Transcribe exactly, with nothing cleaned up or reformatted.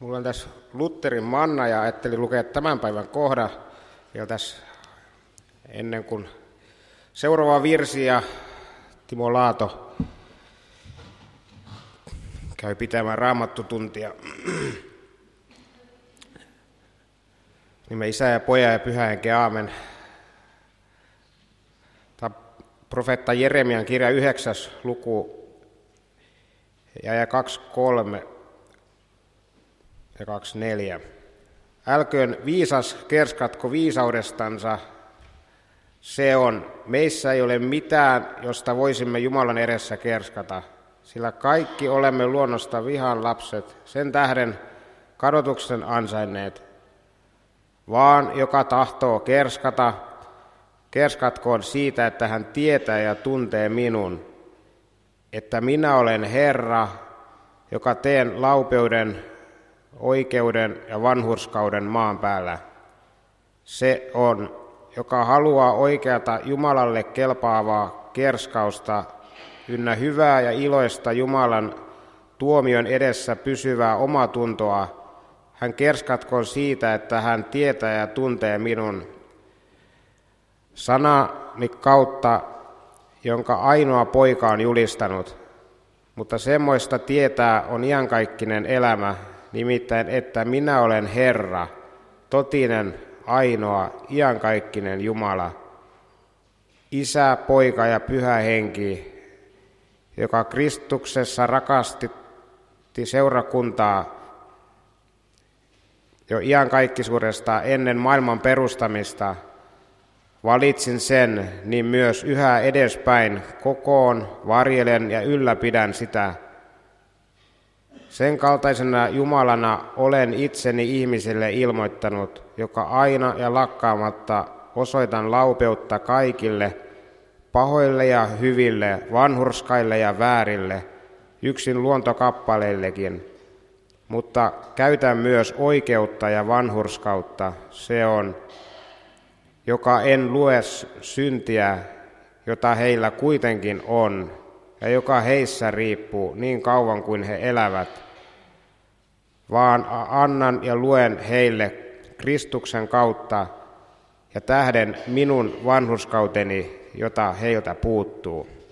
Mulla on tässä Lutherin manna ja ajattelin lukea tämän päivän kohdan vielä tässä ennen kuin seuraava virsi ja Timo Laato käy pitämään raamattutuntia. Nimen Isä ja Poja ja Pyhä Henki, aamen. Tämä profeetta Jeremian kirja yhdeksäs luku ja kaksikymmentäkolme ja kaksikymmentäneljä. Älköön viisas kerskatko viisaudestansa, se on. Meissä ei ole mitään, josta voisimme Jumalan edessä kerskata, sillä kaikki olemme luonnosta vihan lapset, sen tähden kadotuksen ansainneet. Vaan joka tahtoo kerskata, kerskatkoon siitä, että hän tietää ja tuntee minun, että minä olen Herra, joka teen laupeuden, oikeuden ja vanhurskauden maan päällä. Se on, joka haluaa oikeata Jumalalle kelpaavaa kerskausta, ynnä hyvää ja iloista Jumalan tuomion edessä pysyvää omatuntoa. Hän kerskatkoon siitä, että hän tietää ja tuntee minun sanani kautta, jonka ainoa poika on julistanut. Mutta semmoista tietää on iankaikkinen elämä, nimittäin että minä olen Herra, totinen, ainoa, iankaikkinen Jumala, Isä, Poika ja Pyhä Henki, joka Kristuksessa rakasti seurakuntaa jo iankaikkisuudesta ennen maailman perustamista. Valitsin sen, niin myös yhä edespäin kokoon varjelen ja ylläpidän sitä. Sen kaltaisena Jumalana olen itseni ihmisille ilmoittanut, joka aina ja lakkaamatta osoitan laupeutta kaikille, pahoille ja hyville, vanhurskaille ja väärille, yksin luontokappaleillekin. Mutta käytän myös oikeutta ja vanhurskautta, se on, joka en lue syntiä, jota heillä kuitenkin on, ja joka heissä riippuu niin kauan kuin he elävät, vaan annan ja luen heille Kristuksen kautta ja tähden minun vanhurskauteni, jota heiltä puuttuu.